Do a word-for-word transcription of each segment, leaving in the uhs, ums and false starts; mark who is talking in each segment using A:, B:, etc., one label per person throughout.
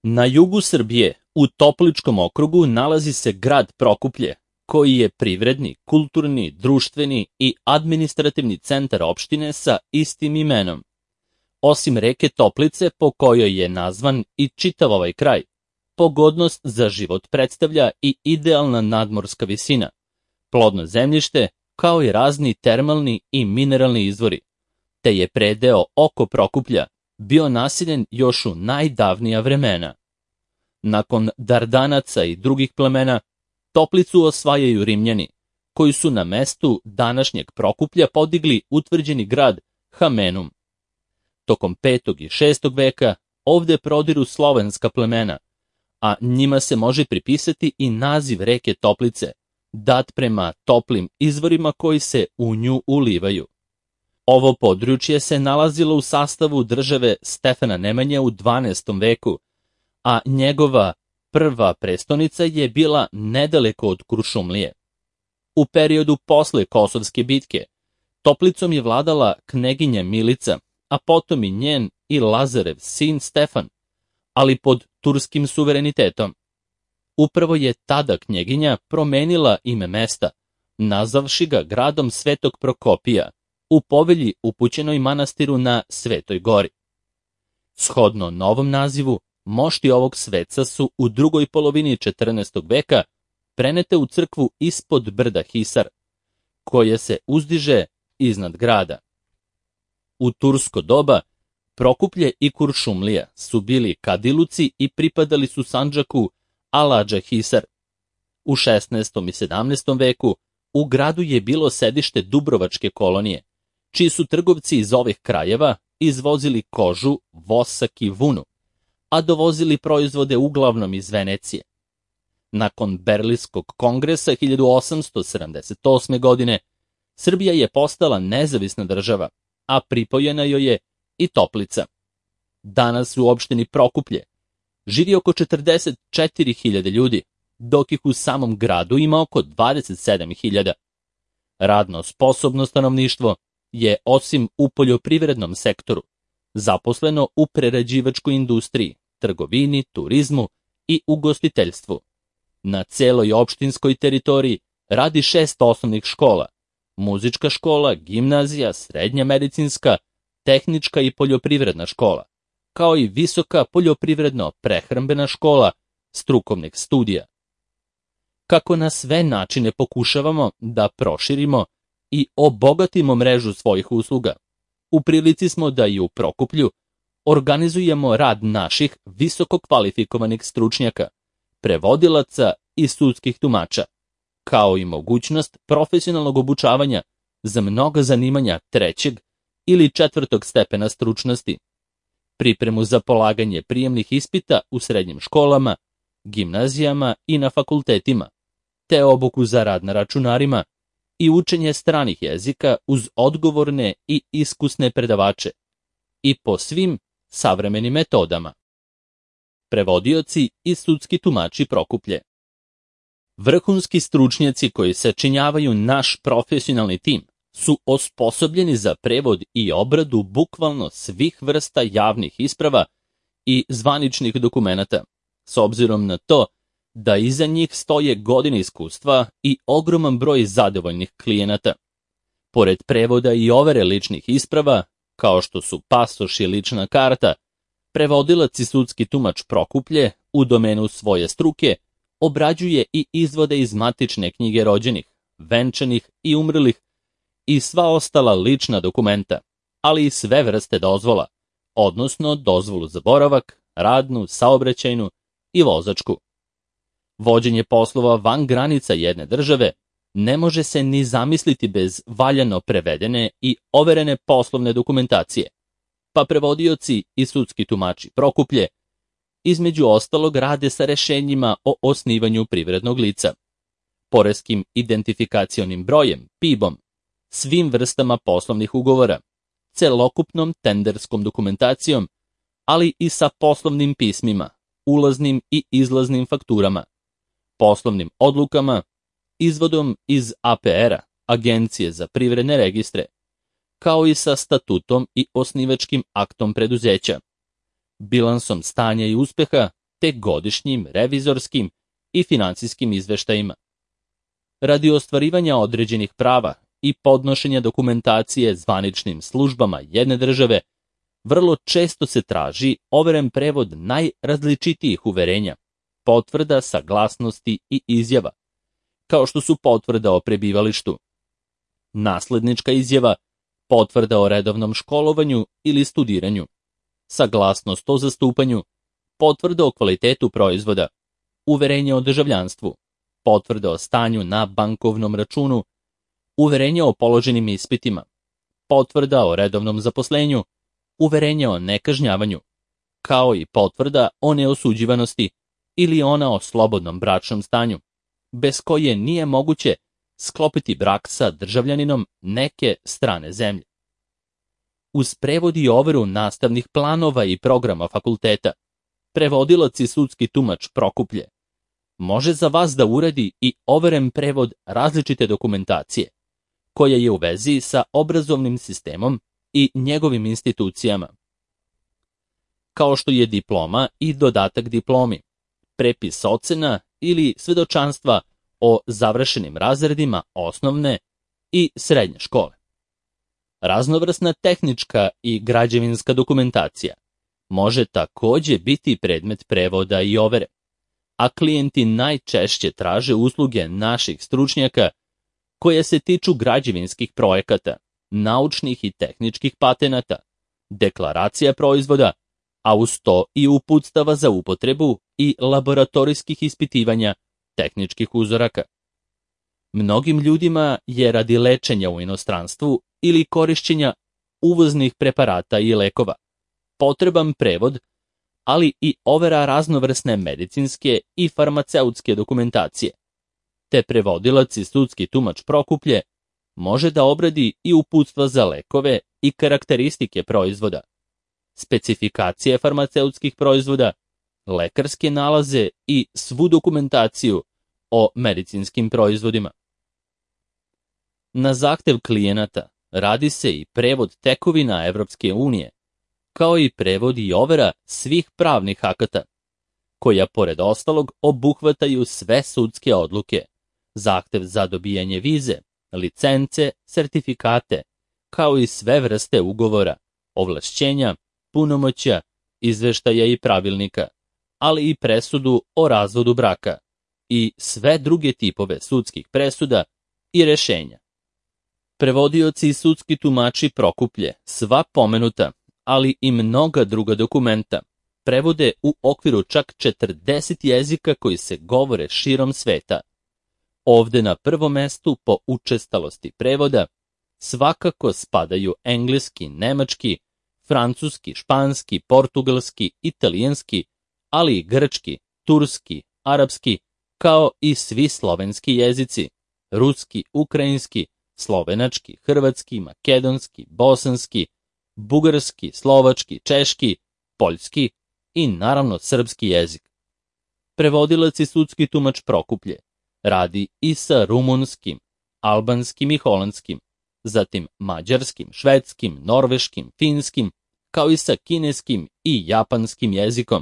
A: Na jugu Srbije, u Topličkom okrugu, nalazi se grad Prokuplje, koji je privredni, kulturni, društveni i administrativni centar opštine sa istim imenom. Osim reke Toplice, po kojoj je nazvan i čitav ovaj kraj, pogodnost za život predstavlja i idealna nadmorska visina, plodno zemljište, kao i razni termalni i mineralni izvori, te je predeo oko Prokuplja bio naseljen još u najdavnija vremena. Nakon Dardanaca i drugih plemena, Toplicu osvajaju Rimljani, koji su na mestu današnjeg Prokuplja podigli utvrđeni grad Hamenum. Tokom petog i šestog veka ovde prodiru slovenska plemena, a njima se može pripisati i naziv reke Toplice, dat prema toplim izvorima koji se u nju ulivaju. Ovo područje se nalazilo u sastavu države Stefana Nemanje u dvanaestom veku, a njegova prva prestonica je bila nedaleko od Kuršumlije. U periodu posle Kosovske bitke Toplicom je vladala kneginja Milica, a potom i njen i Lazarev sin Stefan, ali pod turskim suverenitetom. Upravo je tada knjeginja promenila ime mesta, nazavši ga gradom Svetog Prokopija, u povelji upućenoj manastiru na Svetoj gori. Shodno novom nazivu, mošti ovog sveca su u drugoj polovini četrnaestog veka prenete u crkvu ispod brda Hisar, koje se uzdiže iznad grada. U tursko doba Prokuplje i Kuršumlija su bili kadiluci i pripadali su Sandžaku Aladža Hisar. U šesnaestom i sedamnaestom veku u gradu je bilo sedište Dubrovačke kolonije, čiji su trgovci iz ovih krajeva izvozili kožu, vosak i vunu, a dovozili proizvode uglavnom iz Venecije. Nakon Berlinskog kongresa hiljadu osamsto sedamdeset osme. godine Srbija je postala nezavisna država, a pripojena joj je i Toplica. Danas u opštini Prokuplje živi oko četrdeset četiri hiljade ljudi, dok ih u samom gradu ima oko dvadeset sedam hiljada. Radno sposobno stanovništvo je, osim u poljoprivrednom sektoru, zaposleno u prerađivačkoj industriji, trgovini, turizmu i ugostiteljstvu. Na celoj opštinskoj teritoriji radi šest osnovnih škola, muzička škola, gimnazija, srednja medicinska, tehnička i poljoprivredna škola, kao i visoka poljoprivredno-prehrambena škola strukovnih studija. Kako na sve načine pokušavamo da proširimo i obogatimo mrežu svojih usluga, u prilici smo da i u Prokuplju organizujemo rad naših visoko kvalifikovanih stručnjaka, prevodilaca i sudskih tumača, kao i mogućnost profesionalnog obučavanja za mnoga zanimanja trećeg ili četvrtog stepena stručnosti, pripremu za polaganje prijemnih ispita u srednjim školama, gimnazijama i na fakultetima, te obuku za rad na računarima i učenje stranih jezika uz odgovorne i iskusne predavače i po svim savremenim metodama. Prevodioci i sudski tumači Prokuplje. Vrhunski stručnjaci koji sačinjavaju naš profesionalni tim su osposobljeni za prevod i obradu bukvalno svih vrsta javnih isprava i zvaničnih dokumenata, s obzirom na to da iza njih stoje godine iskustva i ogroman broj zadovoljnih klijenata. Pored prevoda i overe ličnih isprava, kao što su pasoš i lična karta, prevodilac i sudski tumač Prokuplje u domenu svoje struke obrađuje i izvode iz matične knjige rođenih, venčanih i umrlih i sva ostala lična dokumenta, ali i sve vrste dozvola, odnosno dozvolu za boravak, radnu, saobraćajnu i vozačku. Vođenje poslova van granica jedne države ne može se ni zamisliti bez valjano prevedene i overene poslovne dokumentacije, pa prevodioci i sudski tumači Prokuplje između ostalog rade sa rešenjima o osnivanju privrednog lica, poreskim identifikacionim brojem, P I B-om, svim vrstama poslovnih ugovora, celokupnom tenderskom dokumentacijom, ali i sa poslovnim pismima, ulaznim i izlaznim fakturama, poslovnim odlukama, izvodom iz A P R-a, Agencije za privredne registre, kao i sa statutom i osnivačkim aktom preduzeća, bilansom stanja i uspeha te godišnjim revizorskim i financijskim izveštajima. Radi ostvarivanja određenih prava i podnošenja dokumentacije zvaničnim službama jedne države, vrlo često se traži overen prevod najrazličitijih uverenja, potvrda, saglasnosti i izjava, kao što su potvrda o prebivalištu, naslednička izjava, potvrda o redovnom školovanju ili studiranju, saglasnost o zastupanju, potvrda o kvalitetu proizvoda, uverenje o državljanstvu, potvrda o stanju na bankovnom računu, uverenje o položenim ispitima, potvrda o redovnom zaposlenju, uverenje o nekažnjavanju, kao i potvrda o neosuđivanosti ili ona o slobodnom bračnom stanju, bez koje nije moguće sklopiti brak sa državljaninom neke strane zemlje. Uz prevod i overu nastavnih planova i programa fakulteta, prevodilac i sudski tumač Prokuplje može za vas da uradi i overen prevod različite dokumentacije, koja je u vezi sa obrazovnim sistemom i njegovim institucijama, kao što je diploma i dodatak diplomi, prepis ocena ili svedočanstva o završenim razredima osnovne i srednje škole. Raznovrsna tehnička i građevinska dokumentacija može takođe biti predmet prevoda i overe, a klijenti najčešće traže usluge naših stručnjaka koje se tiču građevinskih projekata, naučnih i tehničkih patenata, deklaracija proizvoda, a uz to i uputstava za upotrebu i laboratorijskih ispitivanja tehničkih uzoraka. Mnogim ljudima je radi lečenja u inostranstvu ili korišćenja uvoznih preparata i lekova potreban prevod, ali i overa raznovrsne medicinske i farmaceutske dokumentacije, te prevodilac i sudski tumač Prokuplje može da obradi i uputstva za lekove i karakteristike proizvoda, specifikacije farmaceutskih proizvoda, lekarske nalaze i svu dokumentaciju o medicinskim proizvodima. Na zahtev klijenata radi se i prevod tekovina Evropske unije, kao i prevod i overa svih pravnih akata, koja pored ostalog obuhvataju sve sudske odluke, zahtev za dobijanje vize, licence, sertifikate, kao i sve vrste ugovora, ovlašćenja, punomoćja, izveštaja i pravilnika, ali i presudu o razvodu braka i sve druge tipove sudskih presuda i rešenja. Prevodioci i sudski tumači Prokuplje sva pomenuta, ali i mnoga druga dokumenta prevode u okviru čak četrdeset jezika koji se govore širom sveta. Ovde na prvom mestu po učestalosti prevoda svakako spadaju engleski, nemački, francuski, španski, portugalski, italijanski, ali i grčki, turski, arapski, kao i svi slovenski jezici, ruski, ukrajinski, slovenački, hrvatski, makedonski, bosanski, bugarski, slovački, češki, poljski i naravno srpski jezik. Prevodilac i sudski tumač Prokuplje radi i sa rumunskim, albanskim i holandskim, zatim mađarskim, švedskim, norveškim, finskim, kao i sa kineskim i japanskim jezikom.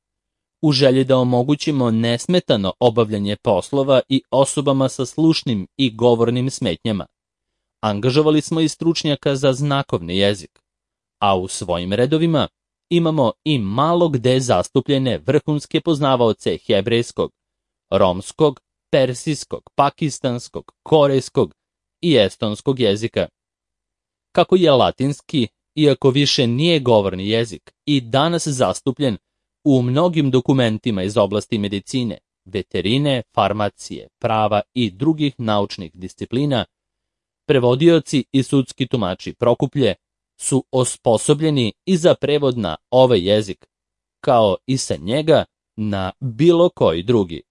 A: U želji da omogućimo nesmetano obavljanje poslova i osobama sa slušnim i govornim smetnjama, angažovali smo i stručnjaka za znakovni jezik, a u svojim redovima imamo i malo gde zastupljene vrhunske poznavaoce hebrejskog, romskog, persijskog, pakistanskog, korejskog i estonskog jezika. Kako je latinski, iako više nije govorni jezik, i danas zastupljen u mnogim dokumentima iz oblasti medicine, veterine, farmacije, prava i drugih naučnih disciplina, prevodioci i sudski tumači Prokuplje su osposobljeni i za prevod na ovaj jezik, kao i sa njega na bilo koji drugi.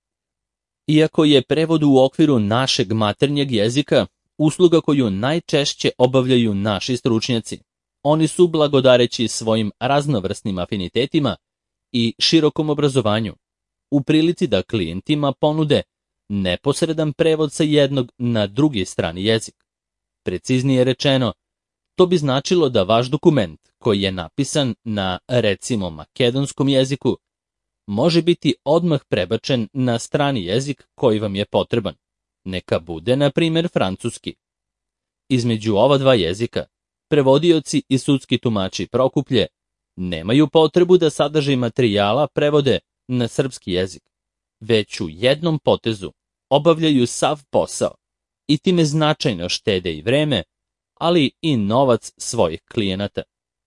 A: Iako je prevod u okviru našeg maternjeg jezika usluga koju najčešće obavljaju naši stručnjaci, oni su, blagodareći svojim raznovrsnim afinitetima i širokom obrazovanju, u prilici da klijentima ponude neposredan prevod sa jednog na drugi strani jezik. Preciznije rečeno, to bi značilo da vaš dokument, koji je napisan na, recimo, makedonskom jeziku, može biti odmah prebačen na strani jezik koji vam je potreban. Neka bude, na primjer, francuski. Između ova dva jezika, prevodioci i sudski tumači Prokuplje nemaju potrebu da sadržaj materijala prevode na srpski jezik, već u jednom potezu obavljaju sav posao i time značajno štede i vreme, ali i novac svojih klijenata.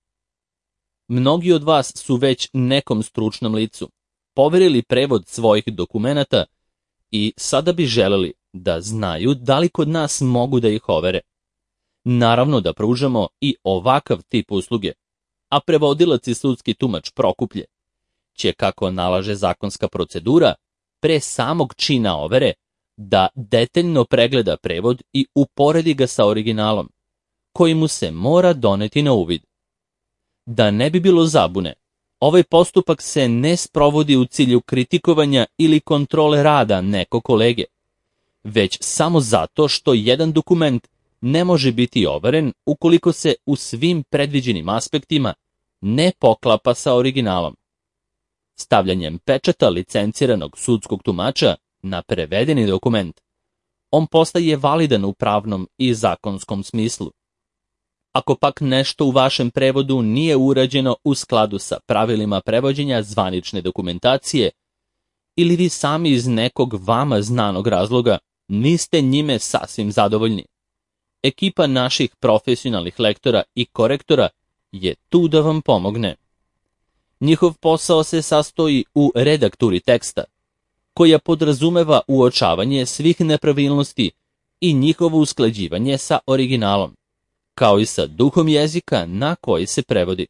A: Mnogi od vas su već nekom stručnom licu poverili prevod svojih dokumenata i sada bi želeli da znaju da li kod nas mogu da ih overe. Naravno da pružamo i ovakav tip usluge, a prevodilac i sudski tumač Prokuplje će, kako nalaže zakonska procedura, pre samog čina overe da detaljno pregleda prevod i uporedi ga sa originalom, koji mu se mora doneti na uvid. Da ne bi bilo zabune, ovaj postupak se ne sprovodi u cilju kritikovanja ili kontrole rada nekog kolege, već samo zato što jedan dokument ne može biti overen ukoliko se u svim predviđenim aspektima ne poklapa sa originalom. Stavljanjem pečata licenciranog sudskog tumača na prevedeni dokument, on postaje validan u pravnom i zakonskom smislu. Ako pak nešto u vašem prevodu nije urađeno u skladu sa pravilima prevođenja zvanične dokumentacije, ili vi sami iz nekog vama znanog razloga niste njime sasvim zadovoljni, ekipa naših profesionalnih lektora i korektora je tu da vam pomogne. Njihov posao se sastoji u redakturi teksta, koja podrazumeva uočavanje svih nepravilnosti i njihovo usklađivanje sa originalom, kao i sa duhom jezika na koji se prevodi.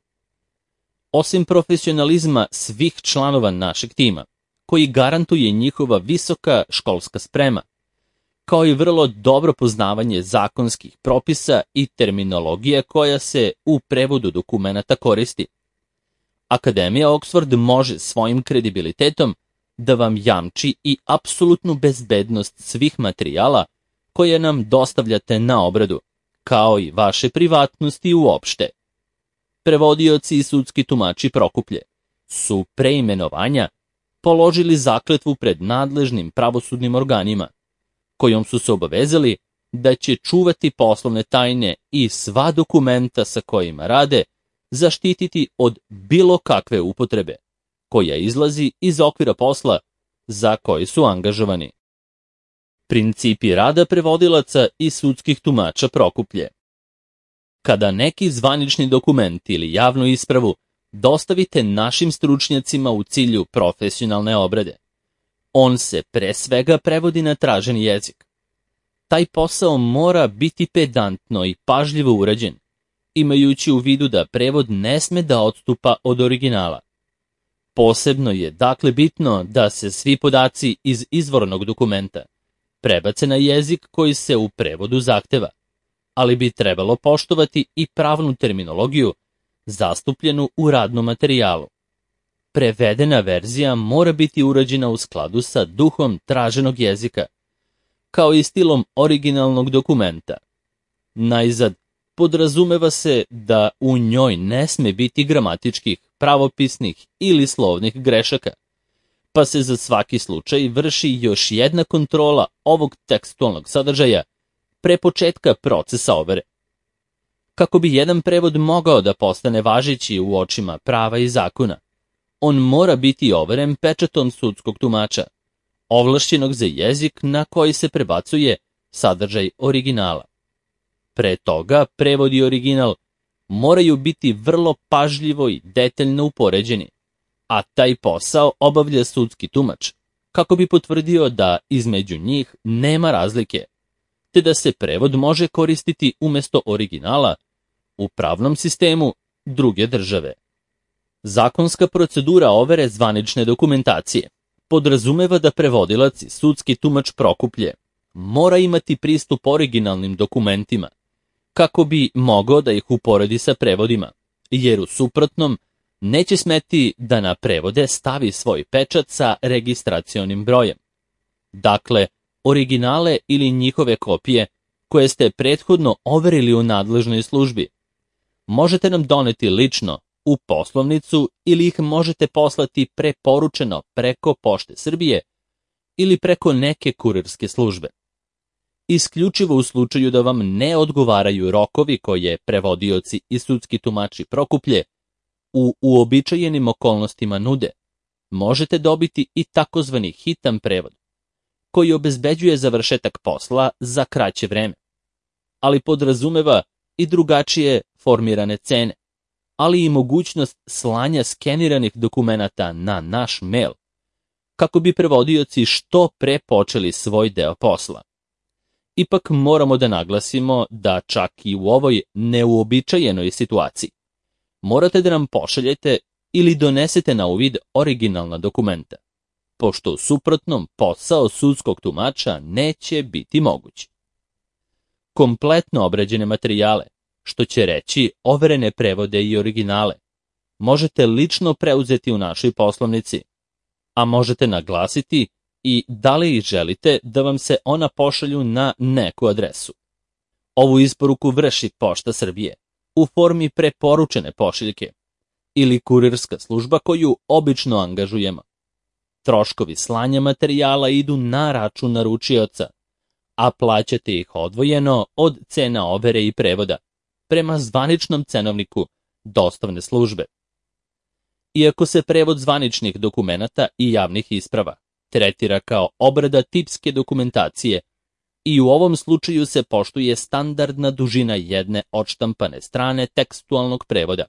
A: Osim profesionalizma svih članova našeg tima, koji garantuje njihova visoka školska sprema, kao i vrlo dobro poznavanje zakonskih propisa i terminologije koja se u prevodu dokumenata koristi, Akademija Oxford može svojim kredibilitetom da vam jamči i apsolutnu bezbednost svih materijala koje nam dostavljate na obradu, kao i vaše privatnosti uopšte. Prevodioci i sudski tumači Prokuplje su pre imenovanja položili zakletvu pred nadležnim pravosudnim organima, kojom su se obavezali da će čuvati poslovne tajne i sva dokumenta sa kojima rade zaštititi od bilo kakve upotrebe, koja izlazi iz okvira posla za koji su angažovani. Principi rada prevodilaca i sudskih tumača Prokuplje. Kada neki zvanični dokument ili javnu ispravu dostavite našim stručnjacima u cilju profesionalne obrade, on se pre svega prevodi na traženi jezik. Taj posao mora biti pedantno i pažljivo urađen, imajući u vidu da prevod ne sme da odstupa od originala. Posebno je dakle bitno da se svi podaci iz izvornog dokumenta prebace na jezik koji se u prevodu zahteva, ali bi trebalo poštovati i pravnu terminologiju zastupljenu u radnom materijalu. Prevedena verzija mora biti urađena u skladu sa duhom traženog jezika, kao i stilom originalnog dokumenta. Najzad, podrazumeva se da u njoj ne sme biti gramatičkih, pravopisnih ili slovnih grešaka, pa se za svaki slučaj vrši još jedna kontrola ovog tekstualnog sadržaja pre početka procesa overe. Kako bi jedan prevod mogao da postane važeći u očima prava i zakona, on mora biti overen pečatom sudskog tumača, ovlašćenog za jezik na koji se prebacuje sadržaj originala. Pre toga, prevod i original moraju biti vrlo pažljivo i detaljno upoređeni, a taj posao obavlja sudski tumač, kako bi potvrdio da između njih nema razlike, te da se prevod može koristiti umesto originala u pravnom sistemu druge države. Zakonska procedura overe zvanične dokumentacije podrazumeva da prevodilac i sudski tumač Prokuplje mora imati pristup originalnim dokumentima, kako bi mogao da ih uporedi sa prevodima, jer u suprotnom neće smeti da na prevode stavi svoj pečat sa registracionim brojem. Dakle, originale ili njihove kopije koje ste prethodno overili u nadležnoj službi možete nam doneti lično u poslovnicu ili ih možete poslati preporučeno preko Pošte Srbije ili preko neke kurirske službe. Isključivo u slučaju da vam ne odgovaraju rokovi koje prevodioci i sudski tumači Prokuplje u uobičajenim okolnostima nude, možete dobiti i takozvani hitan prevod, koji obezbeđuje završetak posla za kraće vreme, ali podrazumeva i drugačije formirane cene, ali i mogućnost slanja skeniranih dokumenata na naš mail, kako bi prevodioci što pre počeli svoj deo posla. Ipak moramo da naglasimo da čak i u ovoj neuobičajenoj situaciji morate da nam pošaljete ili donesete na uvid originalna dokumenta, pošto u suprotnom posao sudskog tumača neće biti moguć. Kompletno obrađene materijale, što će reći overene prevode i originale, možete lično preuzeti u našoj poslovnici, a možete naglasiti i da li ih želite da vam se ona pošalju na neku adresu. Ovu isporuku vrši Pošta Srbije u formi preporučene pošiljke ili kurirska služba koju obično angažujemo. Troškovi slanja materijala idu na račun naručioca, a plaćate ih odvojeno od cena overe i prevoda prema zvaničnom cenovniku dostavne službe. Iako se prevod zvaničnih dokumenata i javnih isprava tretira kao obrada tipske dokumentacije, i u ovom slučaju se poštuje standardna dužina jedne odštampane strane tekstualnog prevoda.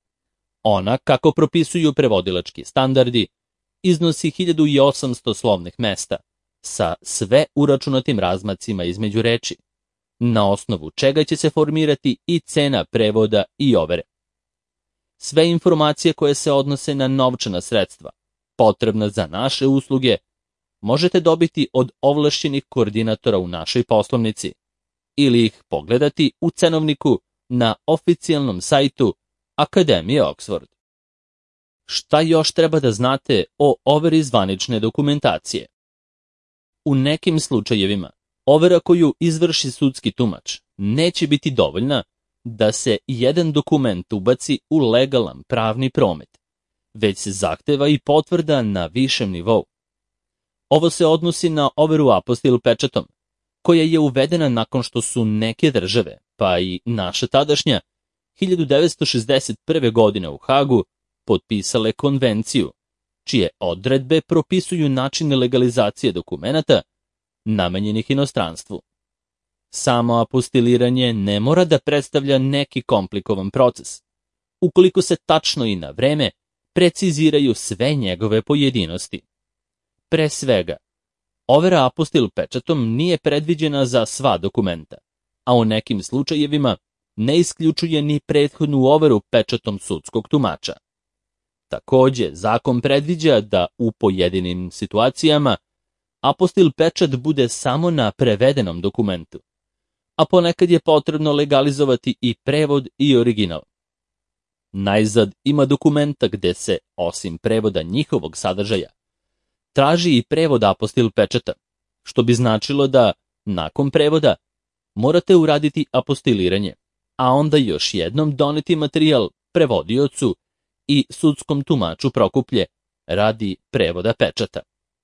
A: Ona, kako propisuju prevodilački standardi, iznosi hiljadu osamsto slovnih mesta, sa sve uračunatim razmacima između reči, na osnovu čega će se formirati i cena prevoda i overe. Sve informacije koje se odnose na novčana sredstva, potrebna za naše usluge, možete dobiti od ovlašćenih koordinatora u našoj poslovnici ili ih pogledati u cenovniku na oficijalnom sajtu Akademije Oxford. Šta još treba da znate o overi zvanične dokumentacije? U nekim slučajevima, overa koju izvrši sudski tumač neće biti dovoljna da se jedan dokument ubaci u legalan pravni promet, već se zahteva i potvrda na višem nivou. Ovo se odnosi na overu apostil pečatom, koja je uvedena nakon što su neke države, pa i naša tadašnja, hiljadu devetsto šezdeset prve. godine u Hagu potpisale konvenciju, čije odredbe propisuju načine legalizacije dokumenata namenjenih inostranstvu. Samo apostiliranje ne mora da predstavlja neki komplikovan proces, ukoliko se tačno i na vreme preciziraju sve njegove pojedinosti. Pre svega, overa apostil pečatom nije predviđena za sva dokumenta, a u nekim slučajevima ne isključuje ni prethodnu overu pečatom sudskog tumača. Takođe, zakon predviđa da u pojedinim situacijama apostil pečat bude samo na prevedenom dokumentu, a ponekad je potrebno legalizovati i prevod i original. Najzad ima dokumenta gde se, osim prevoda njihovog sadržaja, traži i prevod apostil pečata, što bi značilo da, nakon prevoda, morate uraditi apostiliranje, a onda još jednom doneti materijal prevodiocu i sudskom tumaču Prokuplje radi prevoda pečata.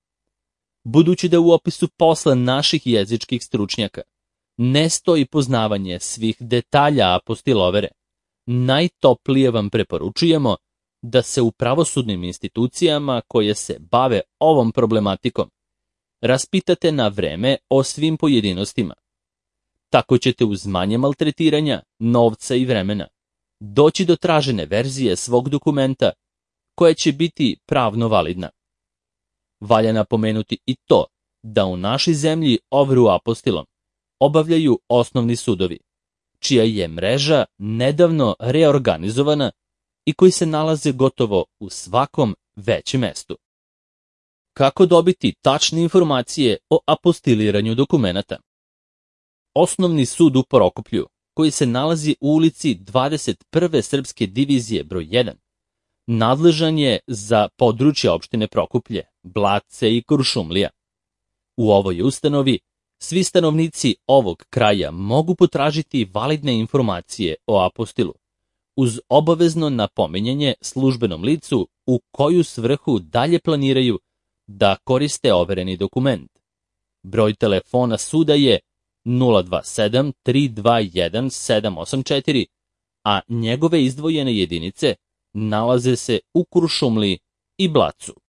A: Budući da u opisu posla naših jezičkih stručnjaka ne stoji poznavanje svih detalja apostilovere, najtoplije vam preporučujemo da se u pravosudnim institucijama koje se bave ovom problematikom raspitate na vreme o svim pojedinostima. Tako ćete uz manje maltretiranja, novca i vremena doći do tražene verzije svog dokumenta koja će biti pravno validna. Valja napomenuti i to da u našoj zemlji overu apostilom obavljaju osnovni sudovi, čija je mreža nedavno reorganizovana i koji se nalaze gotovo u svakom većem mestu. Kako dobiti tačne informacije o apostiliranju dokumenata? Osnovni sud u Prokuplju, koji se nalazi u ulici dvadeset prve Srpske divizije broj jedan, nadležan je za područje opštine Prokuplje, Blace i Kuršumlija. U ovoj ustanovi svi stanovnici ovog kraja mogu potražiti validne informacije o apostilu, uz obavezno napominjanje službenom licu u koju svrhu dalje planiraju da koriste overeni dokument. Broj telefona suda je nula dva sedam tri dva jedan sedam osam četiri, a njegove izdvojene jedinice nalaze se u Kuršumliji i Blacu.